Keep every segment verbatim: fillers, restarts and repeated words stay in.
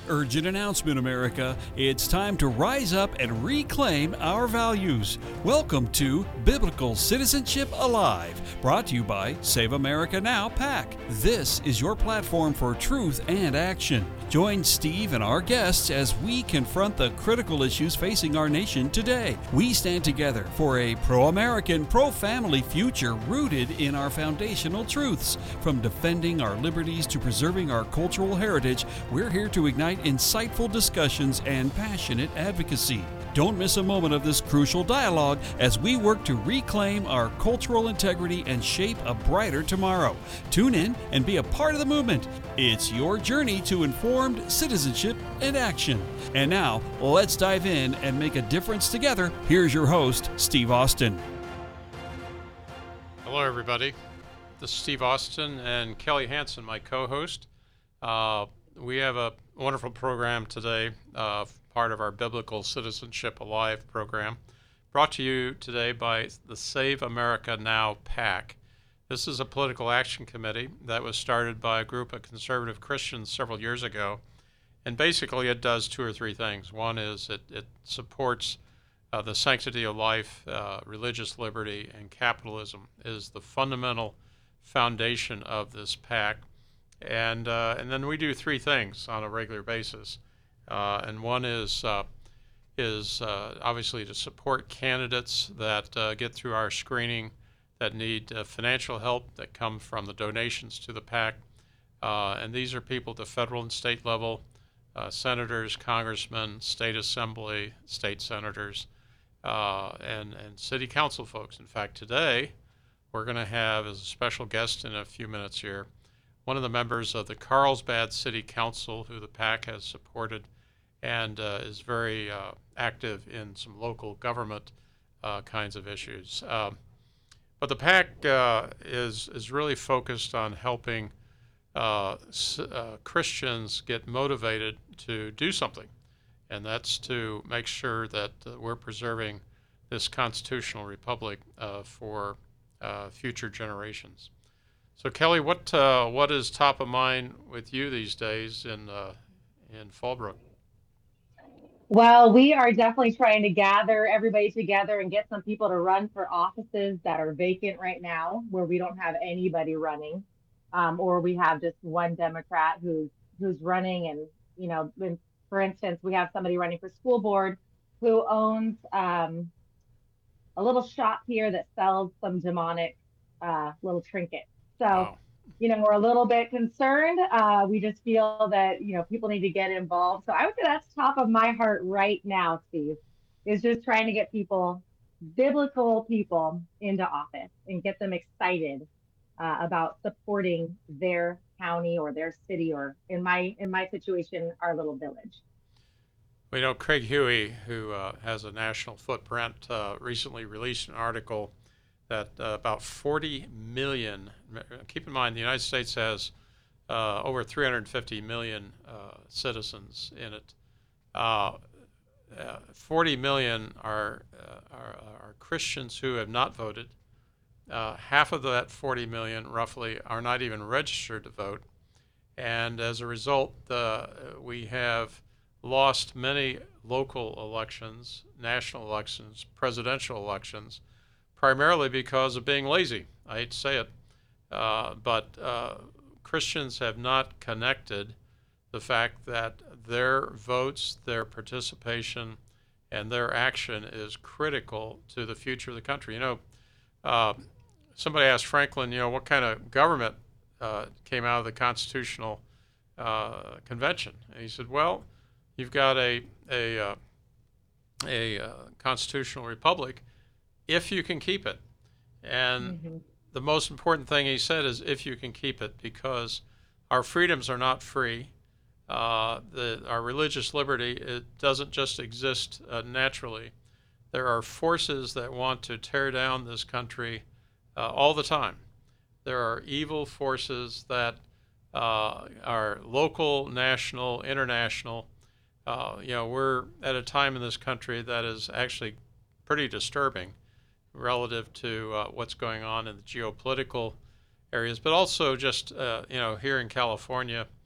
Urgent announcement, America. It's time to rise up and reclaim our values. Welcome to Biblical Citizenship Alive, brought to you by Save America Now PAC. This is your platform for truth and action. Join Steve and our guests as we confront the critical issues facing our nation today. We stand together for a pro-American, pro-family future rooted in our foundational truths. From defending our liberties to preserving our cultural heritage, we're here to ignite insightful discussions and passionate advocacy. Don't miss a moment of this crucial dialogue as we work to reclaim our cultural integrity and shape a brighter tomorrow. Tune in and be a part of the movement. It's your journey to informed citizenship and action. And now, let's dive in and make a difference together. Here's your host, Steve Austin. Hello, everybody. This is Steve Austin and Kelly Hansen, my co-host. Uh, we have a wonderful program today, uh, part of our Biblical Citizenship Alive program, brought to you today by the Save America Now PAC. This is a political action committee that was started by a group of conservative Christians several years ago, and basically it does two or three things. One is it, it supports uh, the sanctity of life, uh, religious liberty, and capitalism is the fundamental foundation of this PAC. And, uh, and then we do three things on a regular basis. Uh, and one is uh, is uh, obviously to support candidates that uh, get through our screening that need uh, financial help that come from the donations to the PAC. Uh, and these are people at the federal and state level, uh, senators, congressmen, state assembly, state senators, uh, and, and city council folks. In fact, today we're going to have as a special guest in a few minutes here one of the members of the Carlsbad City Council who the PAC has supported and uh, is very uh, active in some local government uh, kinds of issues. Um, but the PAC uh, is is really focused on helping uh, s- uh, Christians get motivated to do something, and that's to make sure that uh, we're preserving this constitutional republic uh, for uh, future generations. So Kelly, what uh, what is top of mind with you these days in uh, in Fallbrook? Well, we are definitely trying to gather everybody together and get some people to run for offices that are vacant right now, where we don't have anybody running, um, or we have just one Democrat who's who's running. And you know, when, for instance, we have somebody running for school board who owns um, a little shop here that sells some demonic uh, little trinkets. So. Wow. You know, we're a little bit concerned. Uh, we just feel that, you know, people need to get involved. So I would say that's top of my heart right now, Steve, is just trying to get people, biblical people, into office and get them excited uh, about supporting their county or their city, or in my in my situation, our little village. We know Craig Huey, who uh, has a national footprint, uh, recently released an article that uh, about forty million, keep in mind the United States has uh, over three hundred fifty million uh, citizens in it. Uh, uh, forty million are, uh, are, are Christians who have not voted. Uh, half of that forty million, roughly, are not even registered to vote. And as a result, uh, we have lost many local elections, national elections, presidential elections, primarily because of being lazy. I hate to say it, uh, but uh, Christians have not connected the fact that their votes, their participation, and their action is critical to the future of the country. You know, uh, somebody asked Franklin, you know, what kind of government uh, came out of the Constitutional uh, Convention? And he said, well, you've got a, a, uh, a uh, constitutional republic if you can keep it. And mm-hmm. the most important thing he said is if you can keep it, because our freedoms are not free. Uh, the, our religious liberty, it doesn't just exist uh, naturally. There are forces that want to tear down this country uh, all the time. There are evil forces that uh, are local, national, international. Uh, you know, we're at a time in this country that is actually pretty disturbing relative to uh, what's going on in the geopolitical areas, but also just, uh, you know, here in California,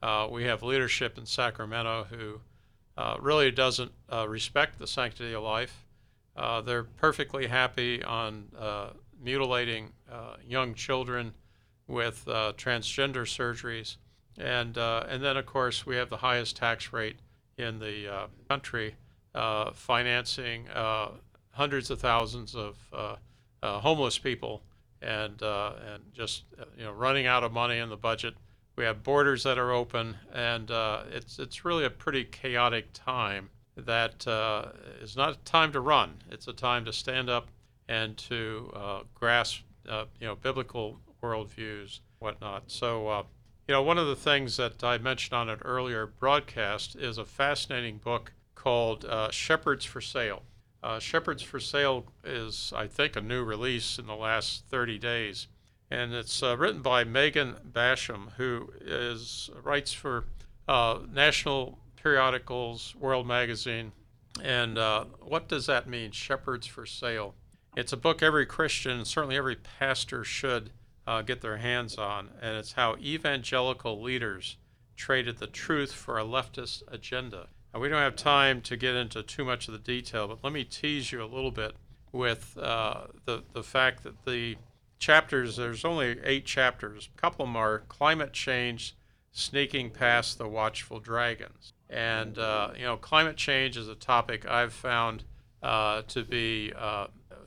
Uh, we have leadership in Sacramento who uh, really doesn't uh, respect the sanctity of life. Uh, they're perfectly happy on uh, mutilating uh, young children with uh, transgender surgeries. And, uh, and then, of course, we have the highest tax rate in the uh, country, uh, financing uh, hundreds of thousands of uh, uh, homeless people and, uh, and just uh, you know, running out of money in the budget. We have borders that are open, and uh, it's, it's really a pretty chaotic time that uh, is not a time to run. It's a time to stand up and to uh, grasp uh, you know, biblical worldviews, whatnot. So, uh, you know, one of the things that I mentioned on an earlier broadcast is a fascinating book called uh, Shepherds for Sale. Uh, Shepherds for Sale is, I think, a new release in the last thirty days. And it's uh, written by Megan Basham, who is writes for uh, national periodicals, World Magazine. And uh, what does that mean, Shepherds for Sale? It's a book every Christian, and certainly every pastor, should uh, get their hands on. And it's how evangelical leaders traded the truth for a leftist agenda. Now, we don't have time to get into too much of the detail, but let me tease you a little bit with uh, the, the fact that the chapters, there's only eight chapters. A couple of them are climate change, sneaking past the watchful dragons. And, uh, you know, climate change is a topic I've found uh, to be uh,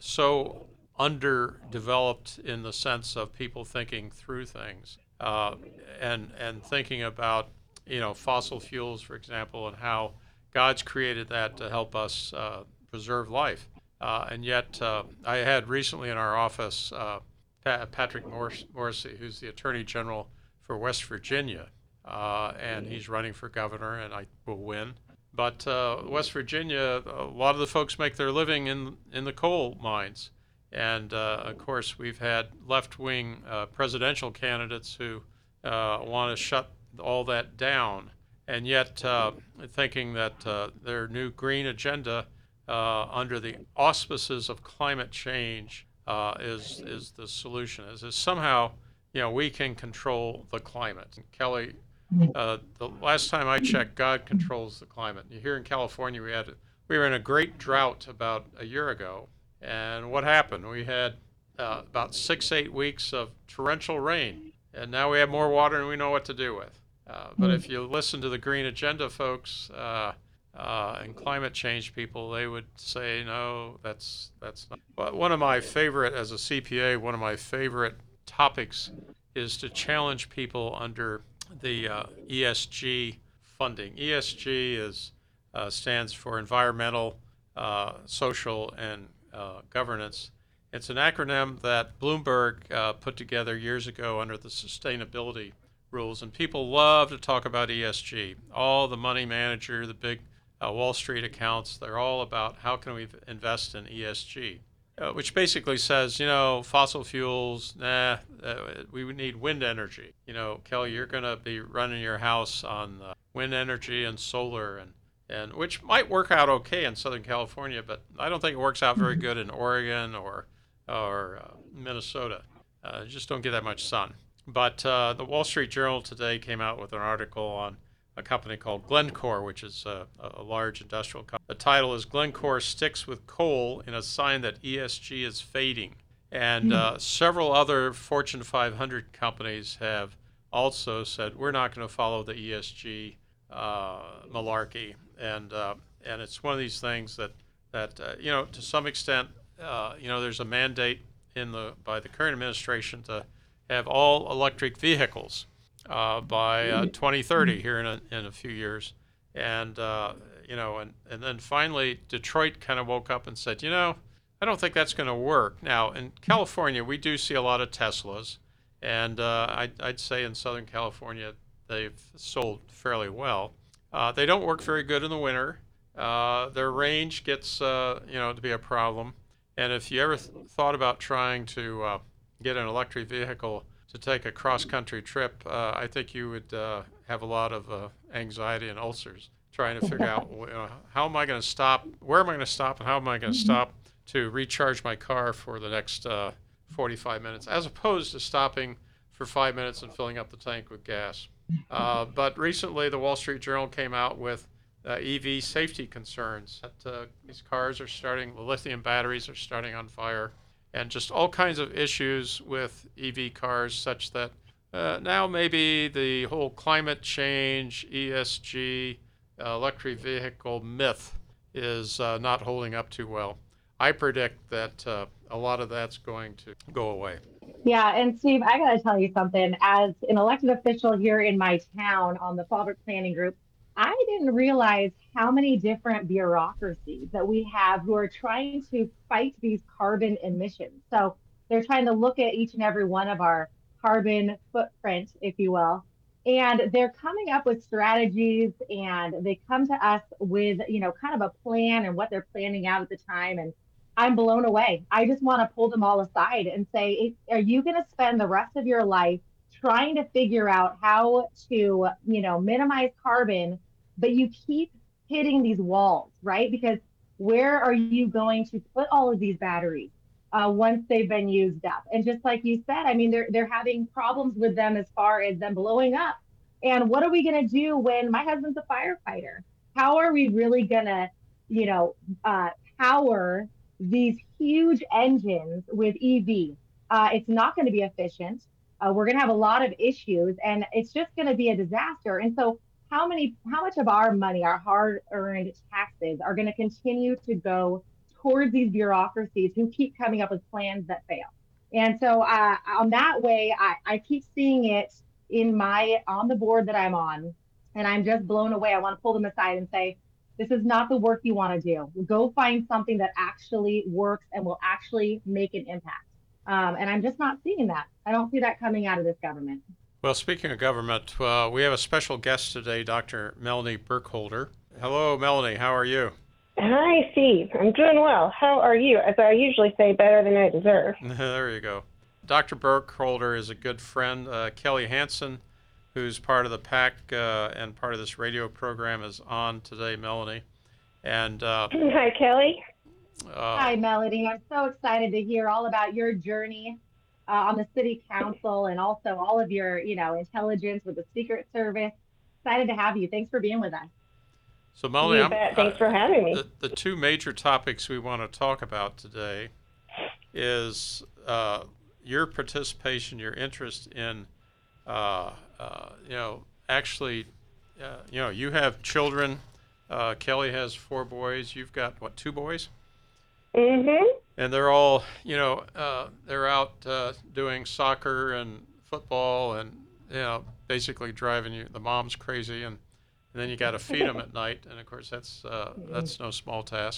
so underdeveloped in the sense of people thinking through things uh, and, and thinking about, you know, fossil fuels, for example, and how God's created that to help us uh, preserve life. Uh, and yet uh, I had recently in our office uh, Patrick Morrisey, who's the Attorney General for West Virginia, uh, and he's running for governor, and I will win. But uh, West Virginia, a lot of the folks make their living in in the coal mines, and uh, of course we've had left-wing uh, presidential candidates who uh, want to shut all that down, and yet uh, thinking that uh, their new green agenda uh, under the auspices of climate change Uh, is is the solution. Is, is somehow, you know, we can control the climate. And Kelly, uh, the last time I checked, God controls the climate. You here in California, we had we were in a great drought about a year ago, and what happened? We had uh, about six eight weeks of torrential rain, and now we have more water than we know what to do with. Uh, but if you listen to the Green Agenda folks uh, uh, and climate change people, they would say, no, that's that's not. But one of my favorite, as a C P A, one of my favorite topics is to challenge people under the uh, E S G funding. E S G is uh, stands for Environmental, uh, Social, and uh, Governance. It's an acronym that Bloomberg uh, put together years ago under the sustainability rules, and people love to talk about E S G. All the money manager, the big uh, Wall Street accounts, they're all about how can we invest in E S G, uh, which basically says, you know, fossil fuels, nah, uh, we would need wind energy. You know, Kelly, you're going to be running your house on uh, wind energy and solar, and, and which might work out okay in Southern California, but I don't think it works out very good in Oregon or or uh, Minnesota. Uh, just don't get that much sun. But uh, the Wall Street Journal today came out with an article on a company called Glencore, which is a, a large industrial company. The title is Glencore Sticks with Coal in a Sign That E S G is Fading. And uh, several other Fortune five hundred companies have also said, we're not going to follow the E S G uh, malarkey. And uh, and it's one of these things that, that uh, you know, to some extent, uh, you know, there's a mandate in the by the current administration to have all electric vehicles uh, by uh, twenty thirty here in a, in a few years. And, uh, you know, and, and then finally Detroit kind of woke up and said, you know, I don't think that's going to work. Now, in California, we do see a lot of Teslas. And uh, I'd, I'd say in Southern California, they've sold fairly well. Uh, they don't work very good in the winter. Uh, their range gets, uh, you know, to be a problem. And if you ever th- thought about trying to uh, get an electric vehicle to take a cross-country trip, uh, I think you would uh, have a lot of uh, anxiety and ulcers trying to figure out, you know, how am I going to stop, where am I going to stop, and how am I going to stop to recharge my car for the next uh, forty-five minutes, as opposed to stopping for five minutes and filling up the tank with gas. Uh, but recently, the Wall Street Journal came out with uh, E V safety concerns. That uh, these cars are starting, the lithium batteries are starting on fire, and just all kinds of issues with E V cars, such that uh, now maybe the whole climate change, E S G, uh, electric vehicle myth is uh, not holding up too well. I predict that uh, a lot of that's going to go away. Yeah, and Steve, I gotta tell you something. As an elected official here in my town on the Fallbrook Planning Group, I didn't realize how many different bureaucracies that we have who are trying to fight these carbon emissions. So they're trying to look at each and every one of our carbon footprint, if you will, and they're coming up with strategies and they come to us with, you know, kind of a plan and what they're planning out at the time. And I'm blown away. I just want to pull them all aside and say, are you going to spend the rest of your life trying to figure out how to, you know, minimize carbon, but you keep hitting these walls, right? Because where are you going to put all of these batteries uh, once they've been used up? And just like you said, I mean, they're they're having problems with them as far as them blowing up. And what are we going to do when my husband's a firefighter? How are we really going to, you know, uh, power these huge engines with E V? Uh, it's not going to be efficient. Uh, we're going to have a lot of issues, and it's just going to be a disaster. And so, how many, how much of our money, our hard-earned taxes, are going to continue to go towards these bureaucracies who keep coming up with plans that fail? And so, uh, on that way, I, I keep seeing it in my on the board that I'm on, and I'm just blown away. I want to pull them aside and say, this is not the work you want to do. Go find something that actually works and will actually make an impact. Um, and I'm just not seeing that. I don't see that coming out of this government. Well, speaking of government, uh, we have a special guest today, Doctor Melanie Burkholder. Hello, Melanie. How are you? Hi, Steve. I'm doing well. How are you? As I usually say, better than I deserve. There you go. Doctor Burkholder is a good friend. Uh, Kelly Hansen, who's part of the PAC uh, and part of this radio program, is on today, Melanie. And uh, Hi, Kelly. Uh, Hi, Melody. I'm so excited to hear all about your journey uh, on the city council and also all of your, you know, intelligence with the Secret Service. Excited to have you. Thanks for being with us. So, Melanie, you bet. Thanks uh, for having me. The, the two major topics we want to talk about today is uh, your participation, your interest in, uh, uh, you know, actually, uh, you know, you have children. Uh, Kelly has four boys. You've got, what, two boys? Mm-hmm. And they're all, you know, uh, they're out uh, doing soccer and football and, you know, basically driving you, the mom's crazy. And, and then you got to feed them at night. And, of course, that's uh, that's no small task.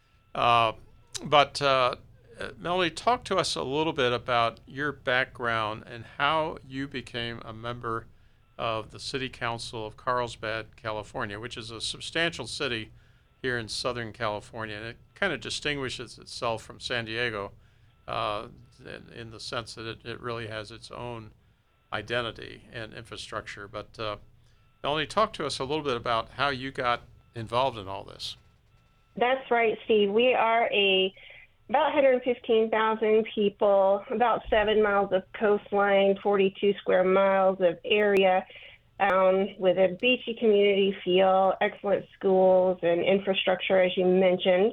Uh, but, uh, Melanie, talk to us a little bit about your background and how you became a member of the City Council of Carlsbad, California, which is a substantial city here in Southern California. And it kind of distinguishes itself from San Diego uh, in, in the sense that it, it really has its own identity and infrastructure. But uh, Melanie, talk to us a little bit about how you got involved in all this. That's right, Steve. We are a about one hundred fifteen thousand people, about seven miles of coastline, forty-two square miles of area, um, with a beachy community feel, excellent schools and infrastructure, as you mentioned.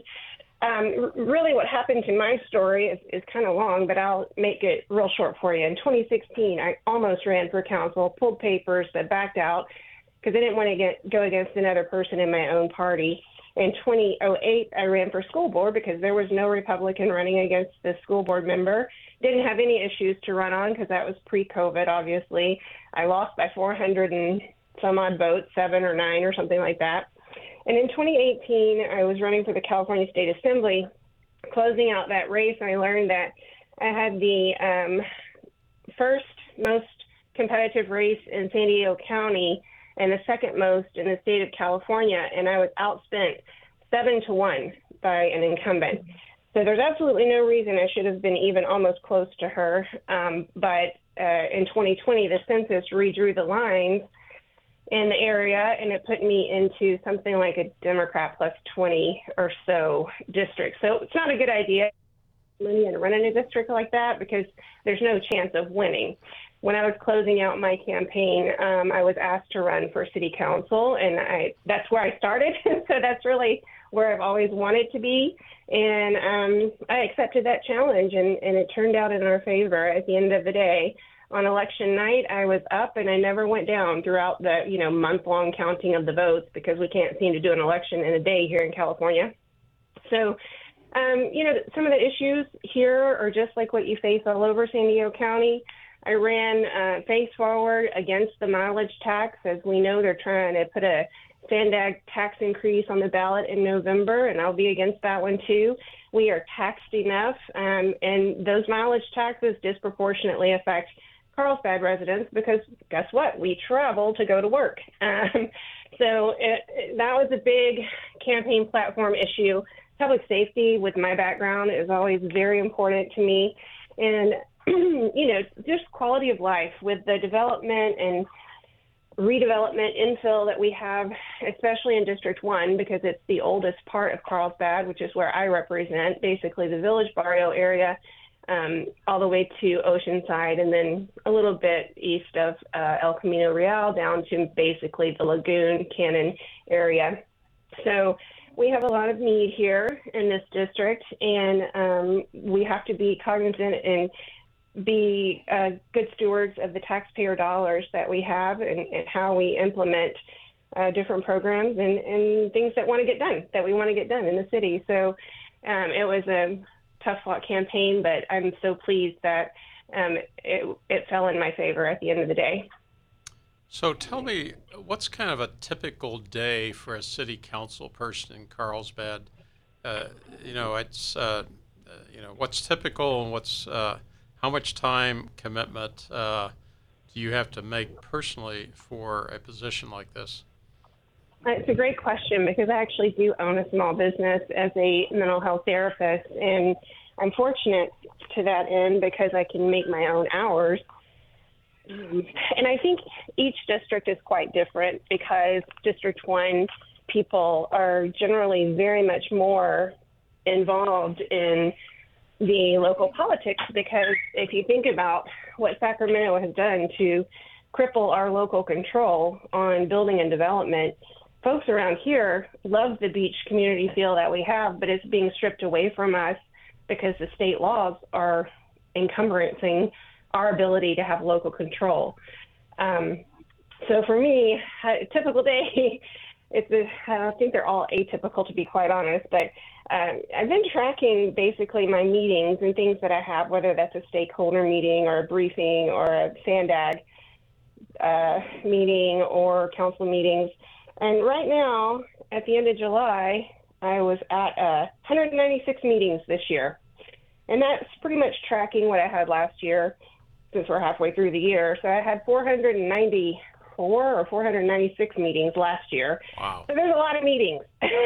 Um, really what happened to my story is, is kind of long, but I'll make it real short for you. In twenty sixteen, I almost ran for council, pulled papers, but backed out because I didn't want to get, go against another person in my own party. In twenty oh eight, I ran for school board because there was no Republican running against the school board member. Didn't have any issues to run on because that was pre-COVID, obviously. I lost by four hundred and some odd votes, seven or nine or something like that. And in twenty eighteen, I was running for the California State Assembly. Closing out that race, I learned that I had the um, first most competitive race in San Diego County and the second most in the state of California, and I was outspent seven to one by an incumbent. So there's absolutely no reason I should have been even almost close to her. Um, but uh, in twenty twenty, the census redrew the lines in the area, and it put me into something like a Democrat plus twenty or so district. So it's not a good idea money and run in a district like that because there's no chance of winning. when I was closing out my campaign, um, I was asked to run for city council, and I that's where I started. So that's really where I've always wanted to be. And um, I accepted that challenge, and, and it turned out in our favor at the end of the day. On election night, I was up, and I never went down throughout the, you know, month-long counting of the votes, because we can't seem to do an election in a day here in California. So, um, you know, some of the issues here are just like what you face all over San Diego County. I ran uh, face forward against the mileage tax. As we know, they're trying to put a Sandag tax increase on the ballot in November, and I'll be against that one too. We are taxed enough, um, and those mileage taxes disproportionately affect Carlsbad residents, because guess what? We travel to go to work. Um, so it, it, that was a big campaign platform issue. Public safety, with my background, is always very important to me. And, you know, just quality of life with the development and redevelopment infill that we have, especially in District one, because it's the oldest part of Carlsbad, which is where I represent, basically the Village Barrio area, um, all the way to Oceanside, and then a little bit east of uh, El Camino Real down to basically the Lagoon Cannon area. So we have a lot of need here in this district, and um, we have to be cognizant and be uh, good stewards of the taxpayer dollars that we have, and, and how we implement uh, different programs and, and things that want to get done, that we want to get done in the city. So um, it was a tough fought campaign, but I'm so pleased that um, it, it fell in my favor at the end of the day. So tell me, what's kind of a typical day for a city council person in Carlsbad? Uh, you know, it's, uh, uh, you know, what's typical, and what's, uh, how much time commitment uh, do you have to make personally for a position like this? It's a great question, because I actually do own a small business as a mental health therapist, and I'm fortunate to that end because I can make my own hours. And I think each district is quite different, because District one people are generally very much more involved in the local politics, because if you think about what Sacramento has done to cripple our local control on building and development, folks around here love the beach community feel that we have, but it's being stripped away from us because the state laws are encumbering our ability to have local control. Um, so for me, a typical day, it's a, I think they're all atypical, to be quite honest, but uh, I've been tracking basically my meetings and things that I have, whether that's a stakeholder meeting or a briefing or a Sandag uh, meeting or council meetings. And right now, at the end of July, I was at uh, one hundred ninety-six meetings this year. And that's pretty much tracking what I had last year, since we're halfway through the year. So I had four hundred ninety-four or four hundred ninety-six meetings last year. Wow. So there's a lot of meetings,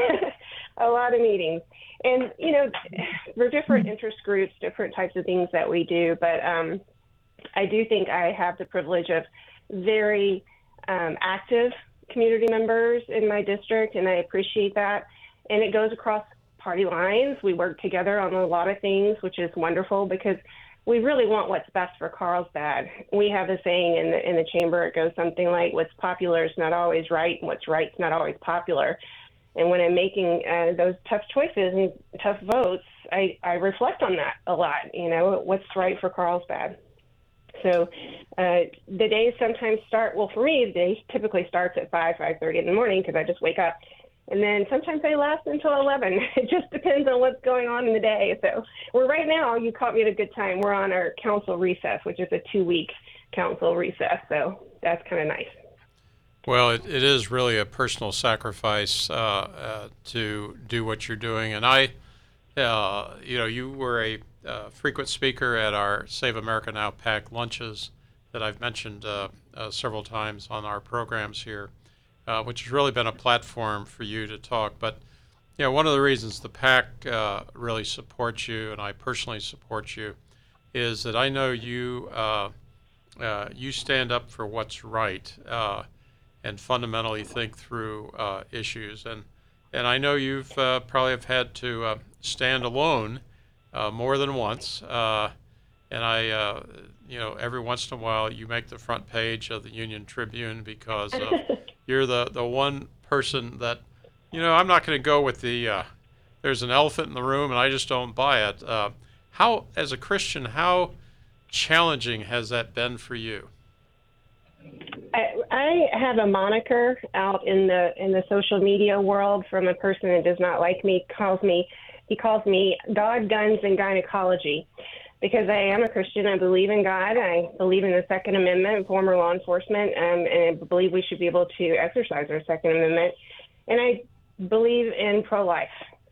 a lot of meetings. And, you know, for different interest groups, different types of things that we do. But um, I do think I have the privilege of very um, active community members in my district, and I appreciate that. And it goes across party lines. We work together on a lot of things, which is wonderful, because we really want what's best for Carlsbad. We have a saying in the in the chamber. It goes something like, "What's popular is not always right, and what's right is not always popular." And when I'm making uh, those tough choices and tough votes, I, I reflect on that a lot. You know, what's right for Carlsbad. So uh, the days sometimes start. Well, for me, the day typically starts at five, five thirty in the morning, because I just wake up. And then sometimes they last until eleven. It just depends on what's going on in the day. So we're right now, you caught me at a good time. We're on our council recess, which is a two-week council recess. So that's kind of nice. Well, it, it is really a personal sacrifice uh, uh, to do what you're doing. And I, uh, you know, you were a uh, frequent speaker at our Save America Now PAC lunches that I've mentioned uh, uh, several times on our programs here. Uh, which has really been a platform for you to talk. But, you know, one of the reasons the PAC uh, really supports you, and I personally support you, is that I know you uh, uh, you stand up for what's right uh, and fundamentally think through uh, issues. And and I know you've uh, probably have had to uh, stand alone uh, more than once. Uh, and I, uh, you know, every once in a while you make the front page of the Union Tribune because of, you're the, the one person that, you know, I'm not going to go with the, uh, there's an elephant in the room and I just don't buy it. Uh, how, as a Christian, how challenging has that been for you? I, I have a moniker out in the in the social media world from a person that does not like me. Calls me, he calls me God, Guns, and Gynecology, because I am a Christian. I believe in God. I believe in the Second Amendment, former law enforcement, um, and I believe we should be able to exercise our Second Amendment. And I believe in pro-life.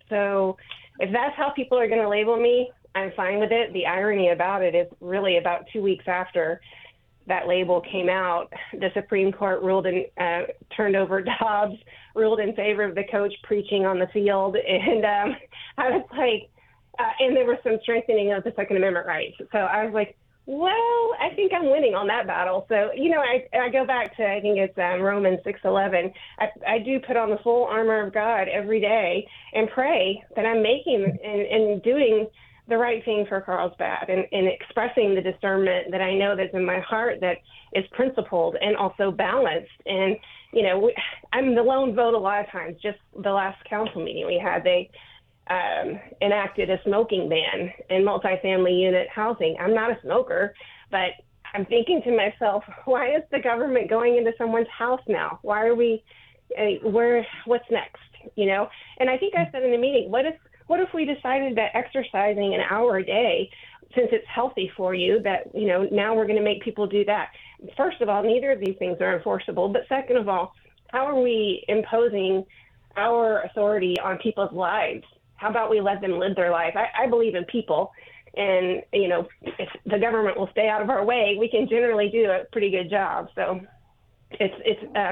So if that's how people are going to label me, I'm fine with it. The irony about it is really about two weeks after that label came out, the Supreme Court ruled in, uh, turned over Dobbs, ruled in favor of the coach preaching on the field. And um, I was like, uh, and there was some strengthening of the Second Amendment rights. So I was like, well, I think I'm winning on that battle. So, you know, I, I go back to, I think it's um, Romans six eleven. I, I do put on the full armor of God every day and pray that I'm making and, and doing the right thing for Carlsbad, and, and expressing the discernment that I know that's in my heart that is principled and also balanced. And, you know, we, I'm the lone vote a lot of times. Just the last council meeting we had, they um, enacted a smoking ban in multifamily unit housing. I'm not a smoker, but I'm thinking to myself, why is the government going into someone's house now? Why are we, uh, where, what's next? You know? And I think I said in the meeting, what if, What if we decided that exercising an hour a day, since it's healthy for you, that, you know, now we're going to make people do that? First of all, neither of these things are enforceable. But second of all, how are we imposing our authority on people's lives? How about we let them live their life? I, I believe in people. And, you know, if the government will stay out of our way, we can generally do a pretty good job. So it's, it's, uh,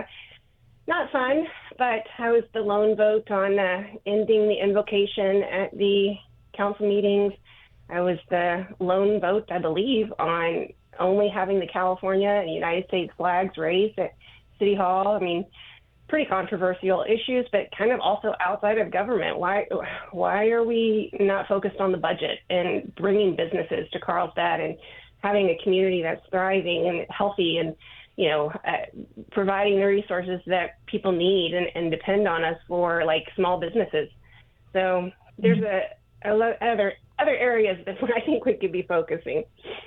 not fun, but I was the lone vote on uh, ending the invocation at the council meetings. I was the lone vote, I believe, on only having the California and United States flags raised at City Hall. I mean, pretty controversial issues, but kind of also outside of government. Why, why are we not focused on the budget and bringing businesses to Carlsbad and having a community that's thriving and healthy and, you know, uh, providing the resources that people need and, and depend on us for, like small businesses. So there's a, a lot other other areas that I think we could be focusing.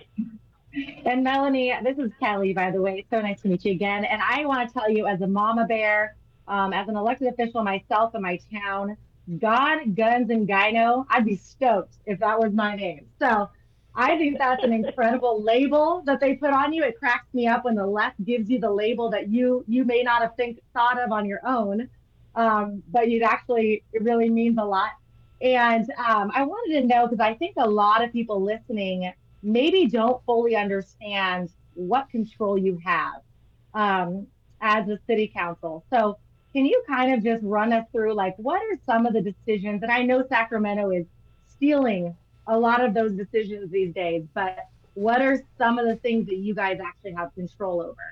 And Melanie, this is Kelly, by the way. So nice to meet you again. And I want to tell you, as a mama bear, um, as an elected official myself in my town, God, Guns, and Gyno, I'd be stoked if that was my name. So I think that's an incredible label that they put on you. It cracks me up when the left gives you the label that you you may not have think thought of on your own, um, but you'd actually, it really means a lot. And um, I wanted to know, because I think a lot of people listening maybe don't fully understand what control you have um, as a city council. So can you kind of just run us through, like, what are some of the decisions? And I know Sacramento is stealing a lot of those decisions these days, but what are some of the things that you guys actually have control over?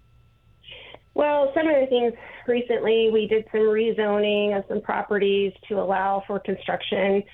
Well, some of the things recently, we did some rezoning of some properties to allow for construction.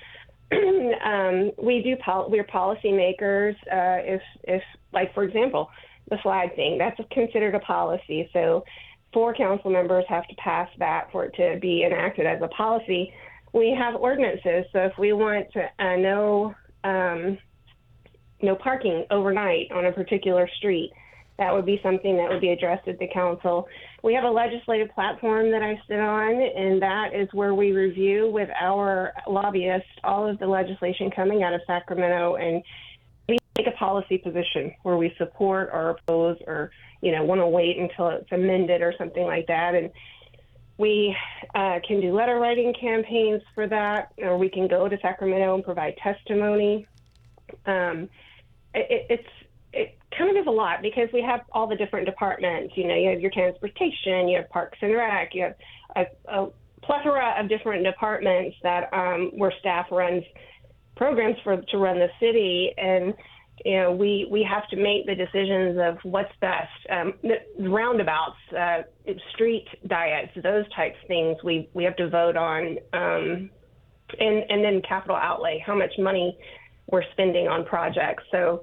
um, we do, pol- we're policymakers. Uh, if, if, like, for example, the flag thing, that's considered a policy. So four council members have to pass that for it to be enacted as a policy. We have ordinances. So if we want to uh, no, um, no parking overnight on a particular street, that would be something that would be addressed at the council. We have a legislative platform that I sit on, and that is where we review with our lobbyists all of the legislation coming out of Sacramento, and we take a policy position where we support or oppose or, you know, want to wait until it's amended or something like that. And we uh, can do letter writing campaigns for that, or we can go to Sacramento and provide testimony. Um, it, it's it kind of is a lot because we have all the different departments. You know, you have your transportation, you have Parks and Rec, you have a, a plethora of different departments that um, where staff runs programs for to run the city, and you know, we we have to make the decisions of what's best. Um, the roundabouts, uh, street diets, those types of things we we have to vote on, um, and and then capital outlay, how much money we're spending on projects. So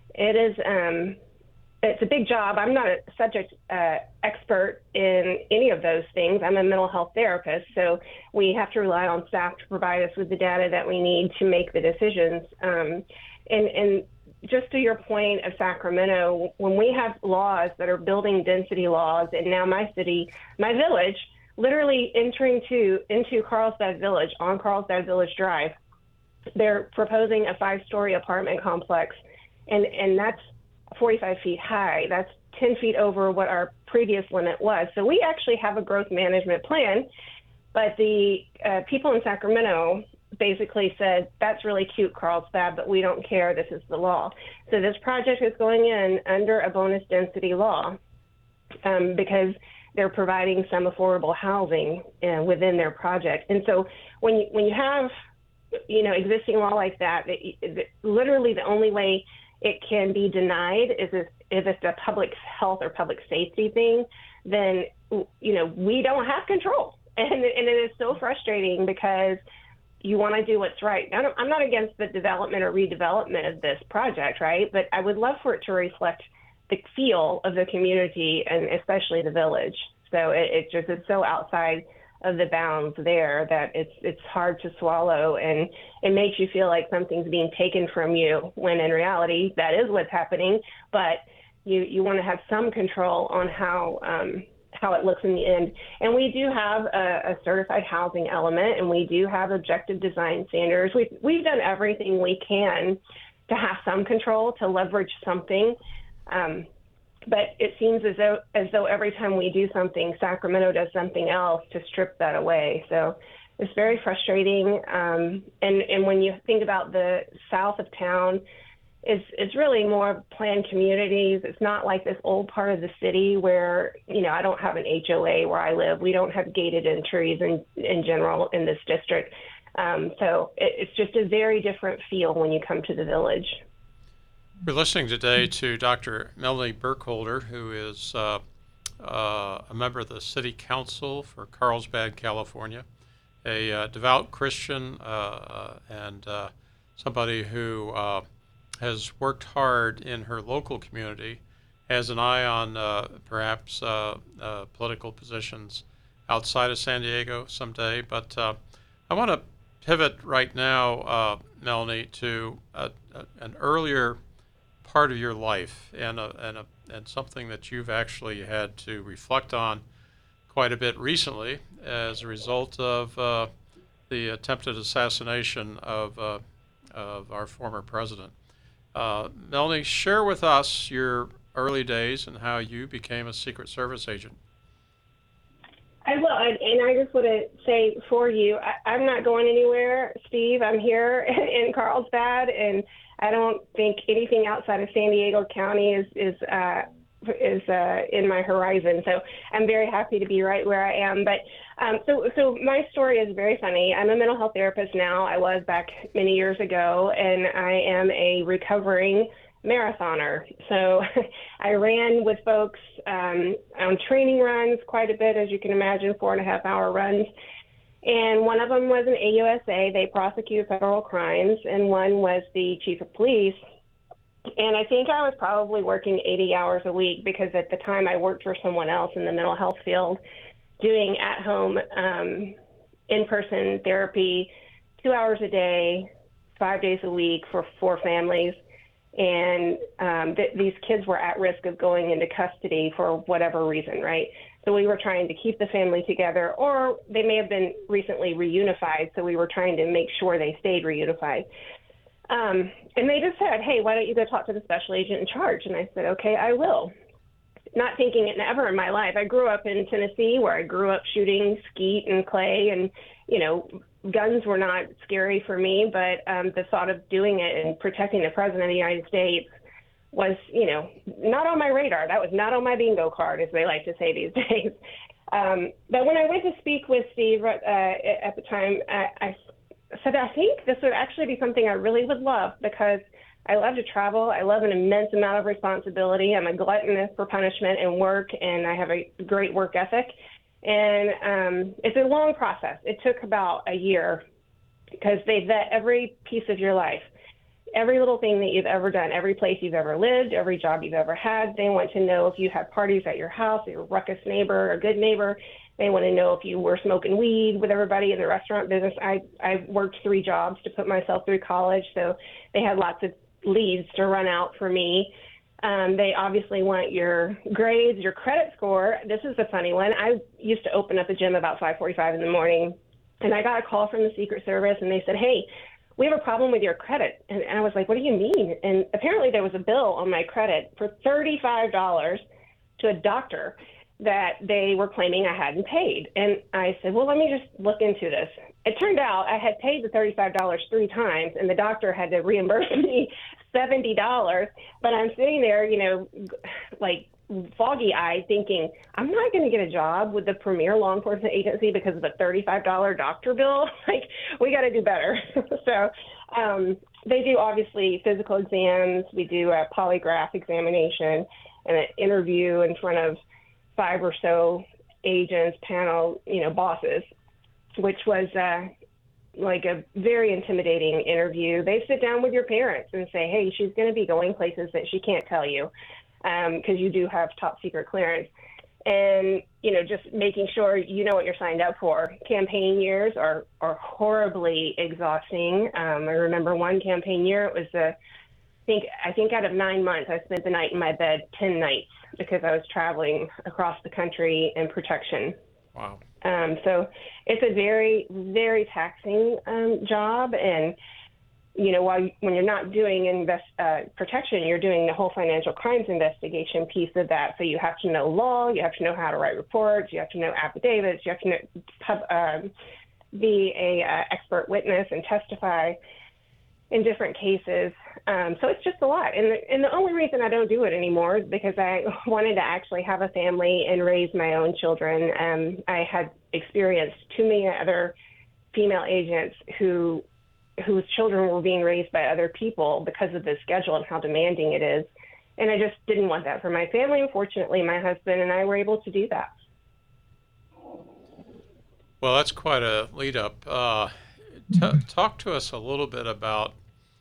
It is. Um, it's a big job. I'm not a subject uh, expert in any of those things. I'm a mental health therapist, so we have to rely on staff to provide us with the data that we need to make the decisions. Um, and, and just to your point of Sacramento, when we have laws that are building density laws, and now my city, my village, literally entering to into Carlsbad Village on Carlsbad Village Drive, they're proposing a five-story apartment complex, and and that's forty-five feet high. That's ten feet over what our previous limit was. So we actually have a growth management plan, but the uh, people in Sacramento basically said, that's really cute, Carlsbad, but we don't care. This is the law. So this project is going in under a bonus density law um, because they're providing some affordable housing uh, within their project. And so when you, when you have, you know, existing law like that, it, it, literally the only way it can be denied is if, if it's a public health or public safety thing, then, you know, we don't have control. And, and it is so frustrating because you want to do what's right. Now, I'm not against the development or redevelopment of this project, right? But I would love for it to reflect the feel of the community and especially the village. So it, it just is so outside of the bounds there that it's it's hard to swallow, and it makes you feel like something's being taken from you when in reality that is what's happening. But you you want to have some control on how um, how it looks in the end. And we do have a, a certified housing element, and we do have objective design standards. We've we've done everything we can to have some control, to leverage something. Um, But it seems as though as though every time we do something, Sacramento does something else to strip that away. So it's very frustrating. Um, and, and when you think about the south of town, it's, it's really more planned communities. It's not like this old part of the city where, you know, I don't have an H O A where I live. We don't have gated entries in, in general in this district. Um, so it, it's just a very different feel when you come to the village. We're listening today to Doctor Melanie Burkholder, who is uh, uh, a member of the City Council for Carlsbad, California, a uh, devout Christian uh, and uh, somebody who uh, has worked hard in her local community, has an eye on uh, perhaps uh, uh, political positions outside of San Diego someday. But uh, I want to pivot right now, uh, Melanie, to a, a, an earlier part of your life and a, and a, and something that you've actually had to reflect on quite a bit recently as a result of uh, the attempted assassination of uh, of our former president. Uh, Melanie, share with us your early days and how you became a Secret Service agent. I will, and, and I just want to say for you, I, I'm not going anywhere, Steve. I'm here in Carlsbad, and I don't think anything outside of San Diego County is is uh, is uh, in my horizon. So I'm very happy to be right where I am. But um, so so my story is very funny. I'm a mental health therapist now. I was back many years ago, and I am a recovering marathoner. So I ran with folks um, on training runs quite a bit, as you can imagine, four and a half hour runs. And one of them was an A U S A. They prosecute federal crimes, and one was the chief of police. And I think I was probably working eighty hours a week because at the time I worked for someone else in the mental health field, doing at-home um, in-person therapy, two hours a day, five days a week for four families. And um, th- these kids were at risk of going into custody for whatever reason, right? So we were trying to keep the family together, or they may have been recently reunified, so we were trying to make sure they stayed reunified. Um, and they just said, hey, why don't you go talk to the special agent in charge? And I said, okay, I will. Not thinking it ever in my life. I grew up in Tennessee, where I grew up shooting skeet and clay, and, you know, guns were not scary for me, but um, the thought of doing it and protecting the president of the United States was, you know, not on my radar. That was not on my bingo card, as they like to say these days. Um, but when I went to speak with Steve uh, at the time, I, I said, I think this would actually be something I really would love, because I love to travel. I love an immense amount of responsibility. I'm a glutton for punishment and work, and I have a great work ethic. And um, it's a long process. It took about a year because they vet every piece of your life. every little thing that you've ever done, every place you've ever lived, every job you've ever had. They want to know if you had parties at your house, you're a ruckus neighbor, a good neighbor. They want to know if you were smoking weed with everybody in the restaurant business. I, I worked three jobs to put myself through college, so they had lots of leads to run out for me. Um, they obviously want your grades, your credit score. This is a funny one. I used to open up a gym about five forty-five in the morning, and I got a call from the Secret Service, and they said, hey, we have a problem with your credit. And I was like, what do you mean? And apparently there was a bill on my credit for thirty-five dollars to a doctor that they were claiming I hadn't paid. And I said, well, let me just look into this. It turned out I had paid the thirty-five dollars three times, and the doctor had to reimburse me seventy dollars. But I'm sitting there, you know, like foggy-eyed thinking, I'm not going to get a job with the premier law enforcement agency because of a thirty-five dollars doctor bill. Like, we got to do better. So um, they do, obviously, physical exams. We do a polygraph examination and an interview in front of five or so agents, panel, you know, bosses, which was uh, like a very intimidating interview. They sit down with your parents and say, hey, she's going to be going places that she can't tell you because um, you do have top secret clearance. And, you know, just making sure you know what you're signed up for. Campaign years are, are horribly exhausting. Um, I remember one campaign year, it was, a, I, think, I think out of nine months, I spent the night in my bed ten nights because I was traveling across the country in protection. Wow. Um, so it's a very, very taxing um, job. And, you know, while you, when you're not doing invest, uh, protection, you're doing the whole financial crimes investigation piece of that. So you have to know law, you have to know how to write reports, you have to know affidavits, you have to know, pub, um, be a uh, expert witness and testify in different cases. Um, so it's just a lot. And the, and the only reason I don't do it anymore is because I wanted to actually have a family and raise my own children. Um, I had experienced too many other female agents who whose children were being raised by other people because of the schedule and how demanding it is. And I just didn't want that for my family. Unfortunately, my husband and I were able to do that. Well, that's quite a lead up. Uh, t- talk to us a little bit about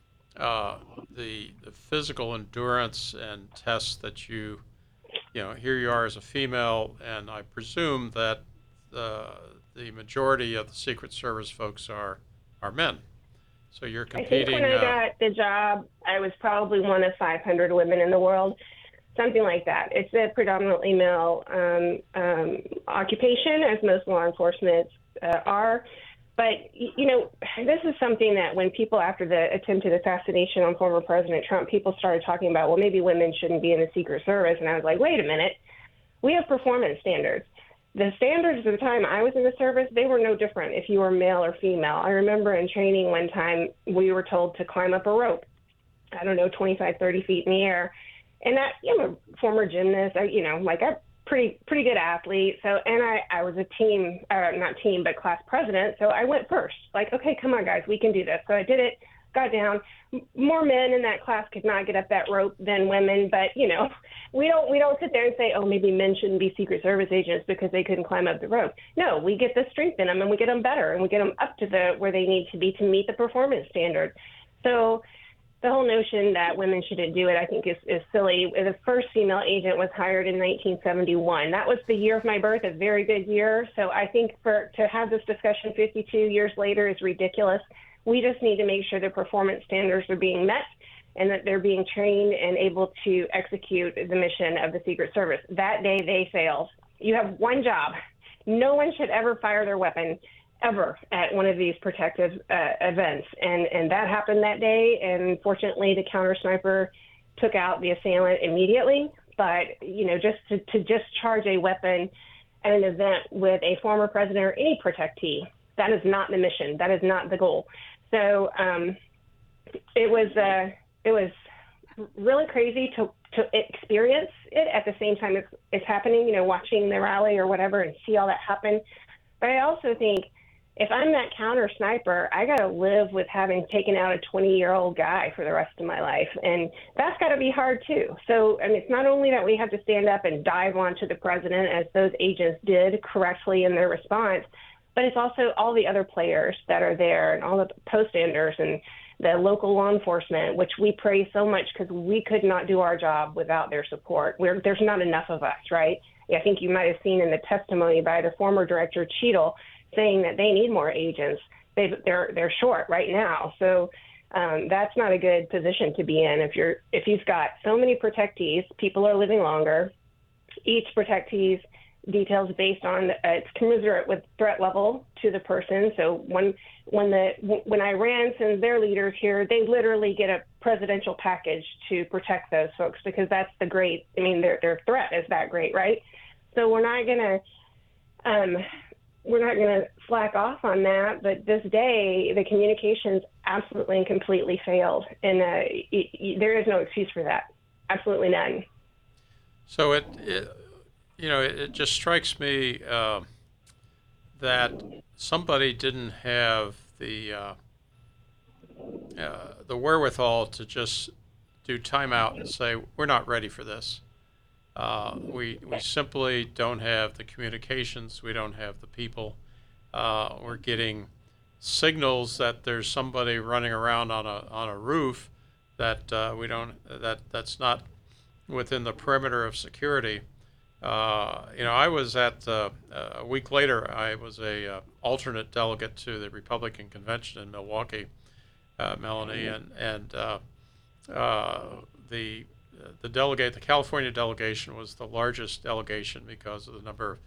uh, the, the physical endurance and tests that you, you know, here you are as a female, and I presume that the, the majority of the Secret Service folks are, are men. So you're competing. I think when I uh, got the job, I was probably one of five hundred women in the world, something like that. It's a predominantly male um, um, occupation, as most law enforcement uh, are. But, you know, this is something that when people, after the attempted assassination on former President Trump, people started talking about, well, maybe women shouldn't be in the Secret Service. And I was like, wait a minute, we have performance standards. The standards at the time I was in the service, they were no different if you were male or female. I remember in training one time we were told to climb up a rope, I don't know, twenty-five, thirty feet in the air. And that, you know, former gymnast, I, you know, like a pretty pretty good athlete. So, and I, I was a team, uh, not team, but class president. So I went first. Like, okay, come on, guys, we can do this. So I did it, got down. More men in that class could not get up that rope than women, but you know, we don't we don't sit there and say, oh, maybe men shouldn't be Secret Service agents because they couldn't climb up the rope. No, we get the strength in them and we get them better and we get them up to the where they need to be to meet the performance standard. So the whole notion that women shouldn't do it, I think, is, is silly. The first female agent was hired in nineteen seventy-one. That was the year of my birth, a very good year. So I think for to have this discussion fifty-two years later is ridiculous. We just need to make sure the performance standards are being met and that they're being trained and able to execute the mission of the Secret Service. That day they failed. You have one job. No one should ever fire their weapon ever at one of these protective uh, events. And, and that happened that day. And fortunately, the counter sniper took out the assailant immediately. But, you know, just to, to discharge a weapon at an event with a former president or any protectee, that is not the mission. That is not the goal. So um, it was uh, it was really crazy to, to experience it at the same time it's, it's happening, you know, watching the rally or whatever and see all that happen. But I also think if I'm that counter sniper, I got to live with having taken out a twenty-year-old guy for the rest of my life. And that's got to be hard, too. So, and it's not only that we have to stand up and dive onto the president, as those agents did correctly in their response, but it's also all the other players that are there and all the poststanders and the local law enforcement, which we praise so much because we could not do our job without their support. We're, there's not enough of us, right? I think you might have seen in the testimony by the former director, Cheadle, saying that they need more agents. They've, they're they're short right now. So um, that's not a good position to be in. If you're if you've got so many protectees, people are living longer. Each protectee's details based on uh, it's commensurate with threat level to the person. So when when the when Iran sends their leaders here, they literally get a presidential package to protect those folks because that's the great. I mean, their their threat is that great, right? So we're not gonna um, we're not gonna slack off on that. But this day, the communications absolutely and completely failed, and uh, it, it, there is no excuse for that. Absolutely none. So it, it you know, it, it just strikes me uh, that somebody didn't have the uh, uh, the wherewithal to just do timeout and say we're not ready for this. Uh, we we simply don't have the communications. We don't have the people. Uh, we're getting signals that there's somebody running around on a on a roof that uh, we don't that that's not within the perimeter of security. Uh, you know, I was at uh, a week later. I was a uh, alternate delegate to the Republican convention in Milwaukee, uh, Melanie, and and uh, uh, the the delegate, the California delegation, was the largest delegation because of the number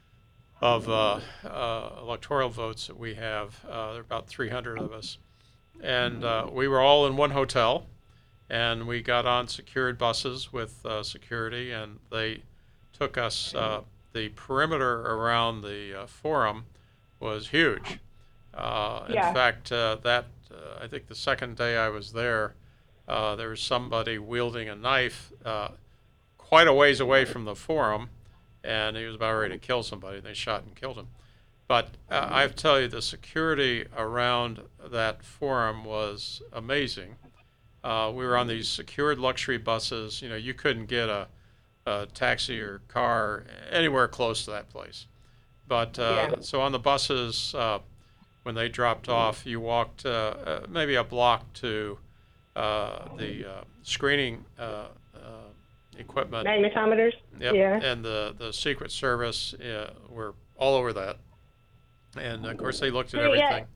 of uh, uh, electoral votes that we have. Uh, there are about three hundred of us, and uh, we were all in one hotel, and we got on secured buses with uh, security, and they took us. Uh, the perimeter around the uh, forum was huge. Uh, Yeah. In fact, uh, that uh, I think the second day I was there, uh, there was somebody wielding a knife uh, quite a ways away from the forum, and he was about ready to kill somebody. They shot and killed him. But uh, I have to tell you, the security around that forum was amazing. Uh, we were on these secured luxury buses. You know, you couldn't get a, a taxi or car anywhere close to that place. But uh, Yeah. so on the buses, uh, when they dropped off, you walked uh, uh, maybe a block to uh, the uh, screening uh, uh, equipment. Magnetometers. Yep. Yeah. And the, the Secret Service uh, were all over that. And of course, they looked at Yeah, yeah. everything.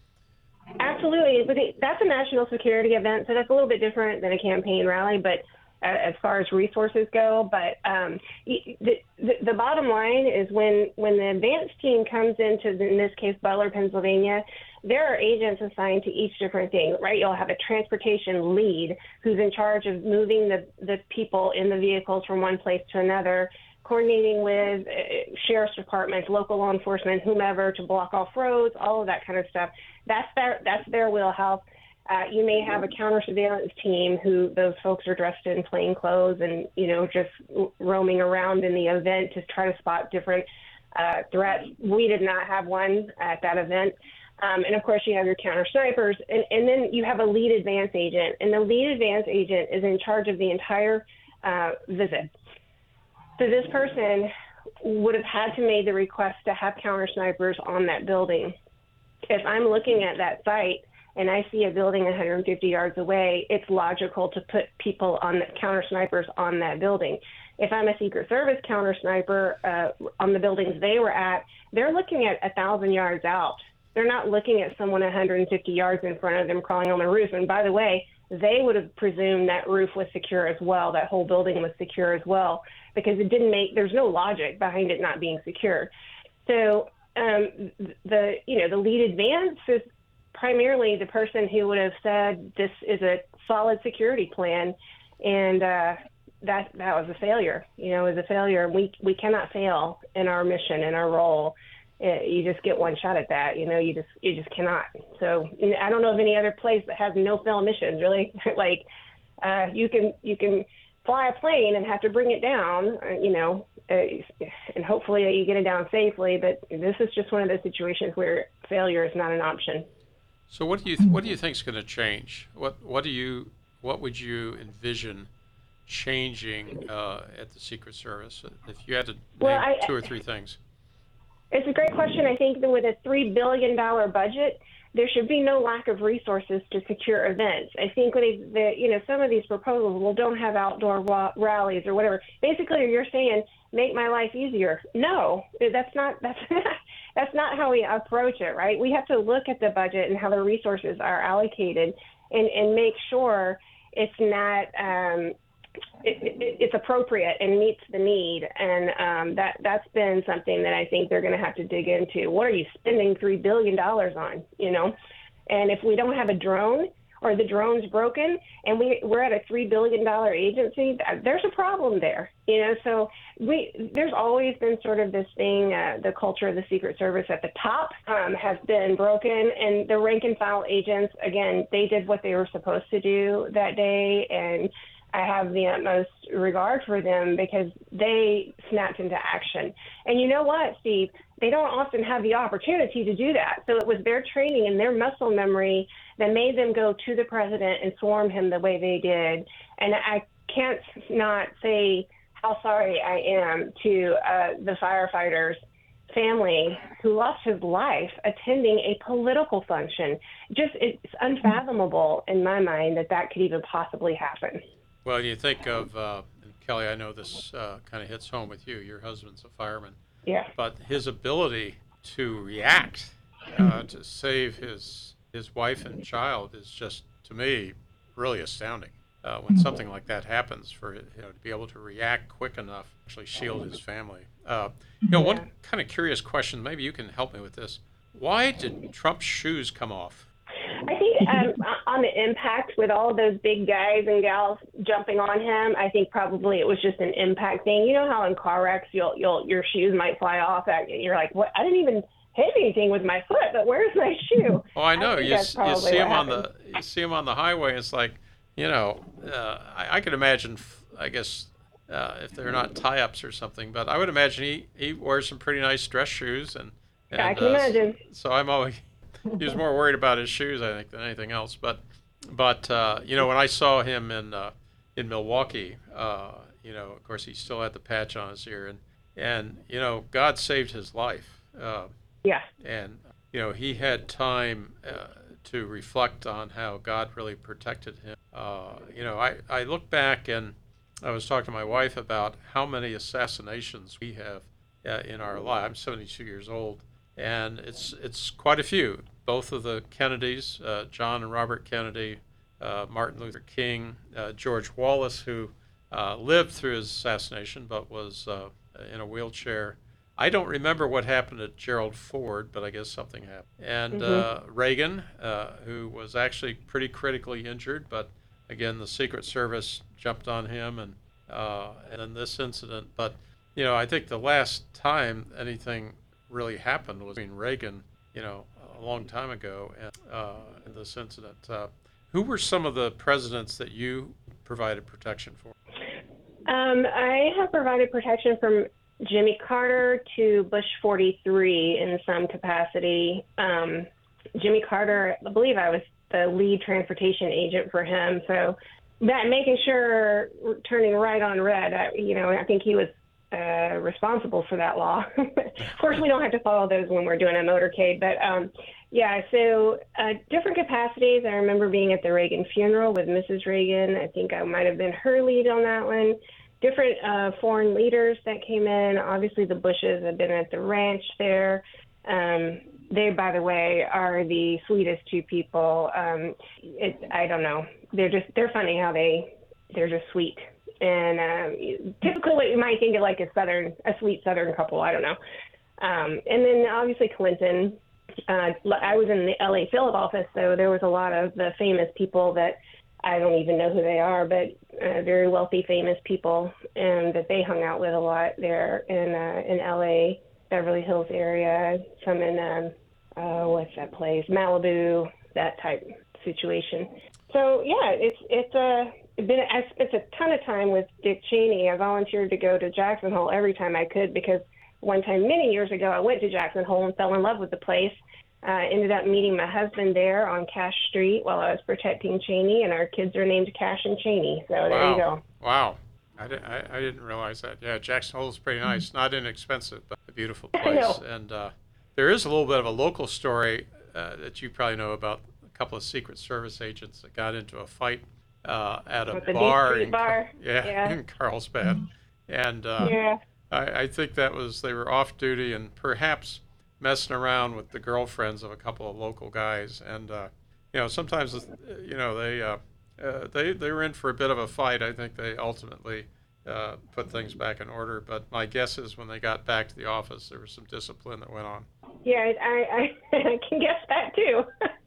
Absolutely, but it, that's a national security event, so that's a little bit different than a campaign rally. But uh, as far as resources go, but um, the, the the bottom line is when when the advance team comes into, in this case, Butler, Pennsylvania, there are agents assigned to each different thing, right? You'll have a transportation lead who's in charge of moving the the people in the vehicles from one place to another, coordinating with uh, sheriff's departments, local law enforcement, whomever, to block off roads, all of that kind of stuff. That's their that's their wheelhouse. Uh, you may have a counter surveillance team who those folks are dressed in plain clothes and, you know, just roaming around in the event to try to spot different uh, threats. We did not have one at that event. Um, and of course, you have your counter snipers, and, and then you have a lead advance agent, and the lead advance agent is in charge of the entire uh, visit. So this person would have had to make the request to have counter snipers on that building. If I'm looking at that site and I see a building one hundred fifty yards away, it's logical to put people on the counter snipers on that building. If I'm a Secret Service counter sniper uh, on the buildings they were at, they're looking at a thousand yards out. They're not looking at someone one hundred fifty yards in front of them crawling on the roof. And by the way, they would have presumed that roof was secure as well, that whole building was secure as well, because it didn't make, there's no logic behind it not being secure. So um, the, you know, the lead advance is primarily the person who would have said this is a solid security plan, and uh, that that was a failure. You know, it was a failure. We we cannot fail in our mission, in our role. It, you just get one shot at that. You know, you just you just cannot. So I don't know of any other place that has no fail missions. Really, like uh, you can you can fly a plane and have to bring it down. Uh, you know, uh, and hopefully you get it down safely. But this is just one of those situations where failure is not an option. So what do you th- what do you think is going to change? What what do you what would you envision changing uh, at the Secret Service if you had to name Well, I, two or three things? It's a great question. I think that with a three billion dollars budget, there should be no lack of resources to secure events. I think they, the, you know, some of these proposals, well, don't have outdoor wa- rallies or whatever. Basically, you're saying, make my life easier. No, that's not, that's, that's not how we approach it, right? We have to look at the budget and how the resources are allocated and, and make sure it's not, um, It, it, it's appropriate and meets the need, and um, that that's been something that I think they're going to have to dig into. What are you spending three billion dollars on? You know, and if we don't have a drone or the drone's broken, and we we're at a three billion dollar agency, there's a problem there. You know, so we there's always been sort of this thing, uh, the culture of the Secret Service at the top um, has been broken, and the rank and file agents, again, they did what they were supposed to do that day, and I have the utmost regard for them because they snapped into action. And you know what, Steve? They don't often have the opportunity to do that. So it was their training and their muscle memory that made them go to the president and swarm him the way they did. And I can't not say how sorry I am to uh, the firefighter's family who lost his life attending a political function. Just, it's unfathomable in my mind that that could even possibly happen. Well, you think of, uh, and Kelly, I know this uh, kind of hits home with you. Your husband's a fireman. Yeah. But his ability to react uh, to save his his wife and child is just, to me, really astounding. Uh, when something like that happens, for you know to be able to react quick enough to actually shield his family. Uh, you know, Yeah. one kind of curious question. Maybe you can help me with this. Why did Trump's shoes come off? I think um, on the impact with all of those big guys and gals jumping on him, I think probably it was just an impact thing. You know how in car wrecks, you'll, you'll, your shoes might fly off. You're like, what? I didn't even hit anything with my foot, but where's my shoe? Oh, I know. I you, that's you see what him on happened. the you see him on the highway. It's like, you know, uh, I, I could imagine. f- I guess uh, if they're not tie-ups or something, but I would imagine he, he wears some pretty nice dress shoes, and, and I can uh, imagine. So I'm always he was more worried about his shoes, I think, than anything else. But but uh, you know, when I saw him in uh, in Milwaukee, uh, you know, of course he still had the patch on his ear, and and you know, God saved his life. Uh, Yeah. and you know he had time uh, to reflect on how God really protected him. Uh, you know, I, I look back and I was talking to my wife about how many assassinations we have uh, in our life. I'm seventy-two years old, and it's it's quite a few. Both of the Kennedys, uh, John and Robert Kennedy, uh, Martin Luther King, uh, George Wallace, who uh, lived through his assassination but was uh, in a wheelchair. I don't remember what happened to Gerald Ford, but I guess something happened. And Mm-hmm. uh, Reagan, uh, who was actually pretty critically injured, but again, the Secret Service jumped on him, and uh, and then this incident. But you know, I think the last time anything really happened was between Reagan, you know, a long time ago, and, uh, and this incident. Uh, who were some of the presidents that you provided protection for? Um, I have provided protection from Jimmy Carter to Bush forty-three in some capacity. Um, Jimmy Carter, I believe I was the lead transportation agent for him. So that making sure turning right on red, I, you know, I think he was uh, responsible for that law. Of course, we don't have to follow those when we're doing a motorcade, but um, yeah, so uh, different capacities. I remember being at the Reagan funeral with Missus Reagan. I think I might have been her lead on that one. Different uh, foreign leaders that came in. Obviously, the Bushes have been at the ranch there. Um, they, by the way, are the sweetest two people. Um, it, I don't know. They're just they're funny how they they're just sweet. And um, typically, what you might think of like a southern a sweet southern couple. I don't know. Um, and then obviously Clinton. Uh, I was in the L A Philip office, so there was a lot of the famous people that I don't even know who they are, but uh, very wealthy, famous people, and that they hung out with a lot there in uh, in L A, Beverly Hills area, some in um, uh, what's that place, Malibu, that type situation. So yeah, it's it's uh, been I spent a ton of time with Dick Cheney. I volunteered to go to Jackson Hole every time I could because one time many years ago I went to Jackson Hole and fell in love with the place. Uh, ended up meeting my husband there on Cash Street while I was protecting Cheney, and our kids are named Cash and Cheney. So there Wow. you go. Wow. I, di- I, I didn't realize that. Yeah, Jackson Hole is pretty nice. Not inexpensive, but a beautiful I place. know. And uh, there is a little bit of a local story uh, that you probably know about a couple of Secret Service agents that got into a fight uh, at a With the D bar Street in bar. yeah Yeah. in Carlsbad, and uh, Yeah. I, I think that was they were off duty and perhaps messing around with the girlfriends of a couple of local guys, and uh, you know sometimes uh, you know they uh, uh, they they were in for a bit of a fight. I think they ultimately uh, put things back in order, but my guess is when they got back to the office, there was some discipline that went on. Yeah, I, I, I can guess that too.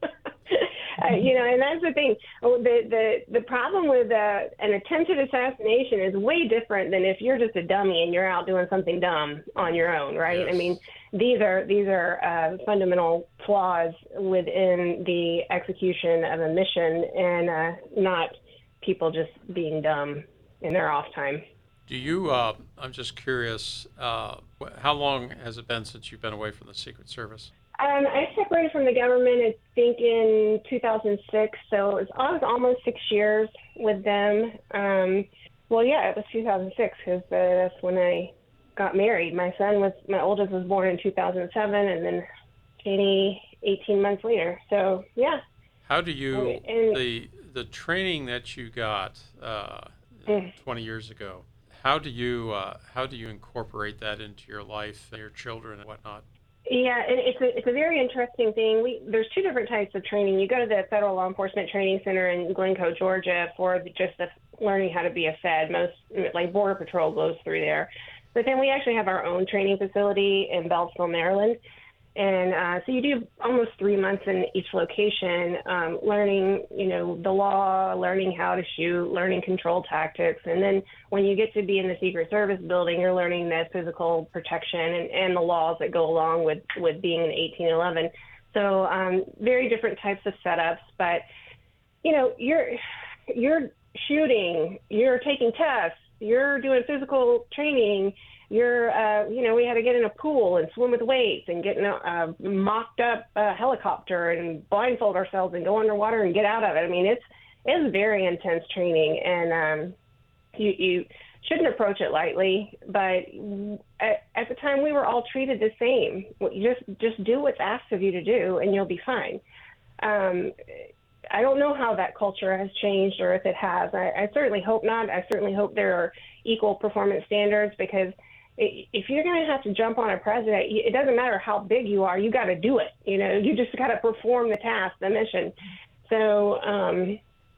uh, you know, and that's the thing. Oh, The the the problem with uh, an attempted assassination is way different than if you're just a dummy and you're out doing something dumb on your own, right? Yes. I mean, these are these are uh, fundamental flaws within the execution of a mission, and uh, not people just being dumb in their off time. Do you? Uh, I'm just curious. Uh, wh- how long has it been since you've been away from the Secret Service? Um, I separated from the government, I think, in two thousand six, so it was, I was almost six years with them. Um, well, yeah, it was two thousand six because uh, that's when I got married. My son was, my oldest was born in two thousand seven, and then Janie eighteen months later. So, yeah. How do you And- the the training that you got uh, Mm. twenty years ago? How do you uh, how do you incorporate that into your life, your children, and whatnot? Yeah, and it's a it's a very interesting thing. We there's two different types of training. You go to the Federal Law Enforcement Training Center in Glencoe, Georgia, for the, just the learning how to be a Fed. Most like Border Patrol goes through there, but then we actually have our own training facility in Beltsville, Maryland. And uh, so you do almost three months in each location, um, learning, you know, the law, learning how to shoot, learning control tactics. And then when you get to be in the Secret Service building, you're learning the physical protection and, and the laws that go along with, with being in eighteen eleven. So um, very different types of setups. But, you know, you're, you're shooting, you're taking tests, you're doing physical training. You're, uh, you know, we had to get in a pool and swim with weights and get in a uh, mocked up uh, helicopter and blindfold ourselves and go underwater and get out of it. I mean, it's it's very intense training, and um, you you shouldn't approach it lightly. But at, at the time, we were all treated the same. You just just do what's asked of you to do, and you'll be fine. Um, I don't know how that culture has changed, or if it has. I, I certainly hope not. I certainly hope there are equal performance standards, because if you're going to have to jump on a president, it doesn't matter how big you are, you got to do it. You know, you just got to perform the task, the mission. So um,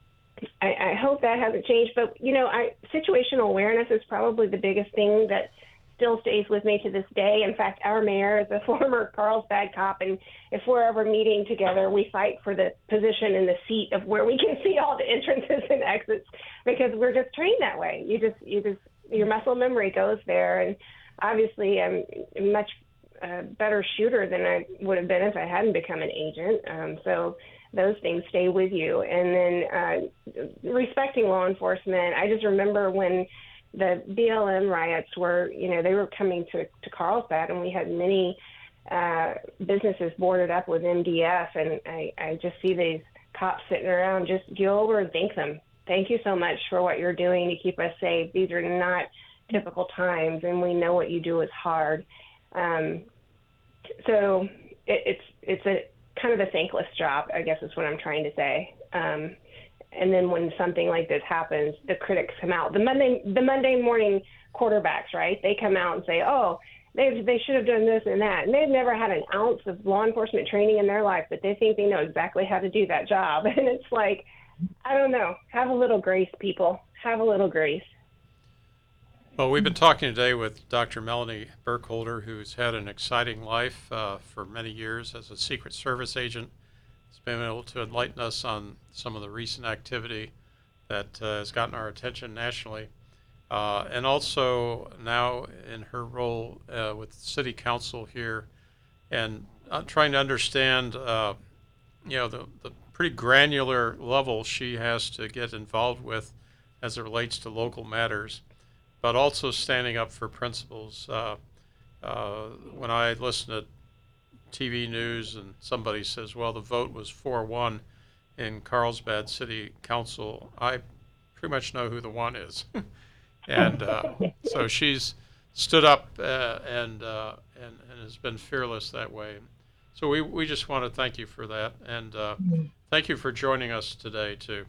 I, I hope that hasn't changed. But, you know, I, situational awareness is probably the biggest thing that still stays with me to this day. In fact, our mayor is a former Carlsbad cop, and if we're ever meeting together, we fight for the position and the seat of where we can see all the entrances and exits, because we're just trained that way. You just, you just, your muscle memory goes there. And obviously I'm a much uh, better shooter than I would have been if I hadn't become an agent. Um, so those things stay with you. And then uh, respecting law enforcement, I just remember when the B L M riots were, you know, they were coming to, to Carlsbad, and we had many uh, businesses boarded up with M D F. And I, I just see these cops sitting around. Just go over and thank them. Thank you so much for what you're doing to keep us safe. These are not typical times, and we know what you do is hard. Um, so it, it's it's a kind of a thankless job, I guess is what I'm trying to say. Um, and then when something like this happens, the critics come out. The Monday the Monday morning quarterbacks, right? They come out and say, oh, they they should have done this and that. And they've never had an ounce of law enforcement training in their life, but they think they know exactly how to do that job. And it's like, I don't know. Have a little grace, people. Have a little grace. Well, we've been talking today with Doctor Melanie Burkholder, who's had an exciting life uh, for many years as a Secret Service agent. She's been able to enlighten us on some of the recent activity that uh, has gotten our attention nationally. Uh, and also now in her role uh, with City Council here, and uh, trying to understand, uh, you know, the, the pretty granular level she has to get involved with as it relates to local matters, but also standing up for principles. Uh, uh, when I listen to T V news and somebody says, well, the vote was four one in Carlsbad City Council, I pretty much know who the one is. And uh, so she's stood up uh, and, uh, and and has been fearless that way. So we, we just want to thank you for that, and uh, thank you for joining us today too.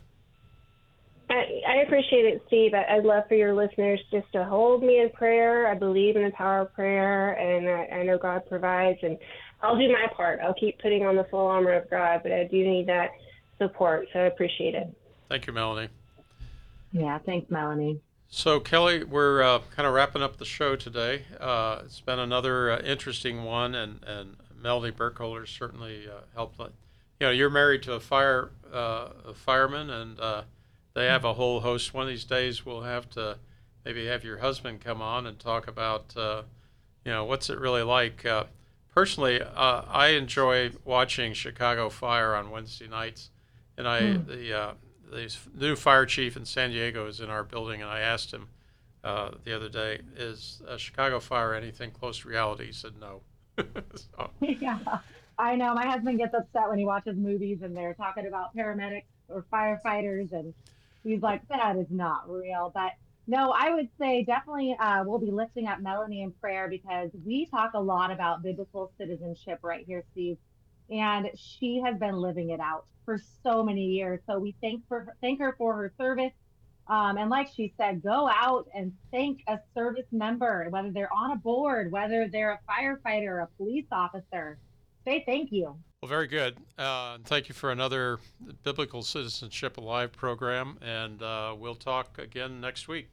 I, I appreciate it, Steve. I, I'd love for your listeners just to hold me in prayer. I believe in the power of prayer, and I, I know God provides, and I'll do my part. I'll keep putting on the full armor of God, but I do need that support, so I appreciate it. Thank you, Melanie. Yeah, thanks, Melanie. So, Kelly, we're uh, kind of wrapping up the show today. Uh, it's been another uh, interesting one, and, and Melanie Burkholder certainly uh, helped. You know, you're married to a fire uh, a fireman, and uh, they have a whole host. One of these days, we'll have to maybe have your husband come on and talk about, uh, you know, what's it really like. Uh, personally, uh, I enjoy watching Chicago Fire on Wednesday nights, and I mm. the uh, the new fire chief in San Diego is in our building, and I asked him uh, the other day, "Is uh, Chicago Fire anything close to reality?" He said, "No." So. Yeah, I know. My husband gets upset when he watches movies and they're talking about paramedics or firefighters, and he's like, that is not real. But no, I would say definitely uh, we'll be lifting up Melanie in prayer, because we talk a lot about biblical citizenship right here, Steve, and she has been living it out for so many years. So we thank for thank her for her service. Um, and like she said, go out and thank a service member, whether they're on a board, whether they're a firefighter, a police officer. Say thank you. Well, very good. Uh, thank you for another Biblical Citizenship Alive program, and uh, we'll talk again next week.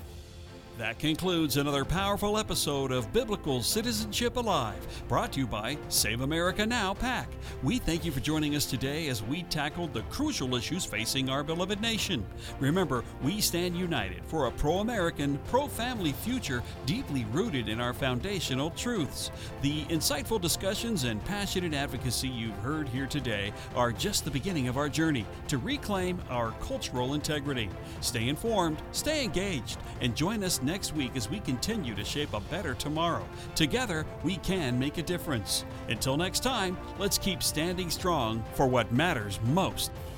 That concludes another powerful episode of Biblical Citizenship Alive, brought to you by Save America Now PAC. We thank you for joining us today as we tackled the crucial issues facing our beloved nation. Remember, we stand united for a pro-American, pro-family future deeply rooted in our foundational truths. The insightful discussions and passionate advocacy you've heard here today are just the beginning of our journey to reclaim our cultural integrity. Stay informed, stay engaged, and join us next week as we continue to shape a better tomorrow. Together, we can make a difference. Until next time, let's keep standing strong for what matters most.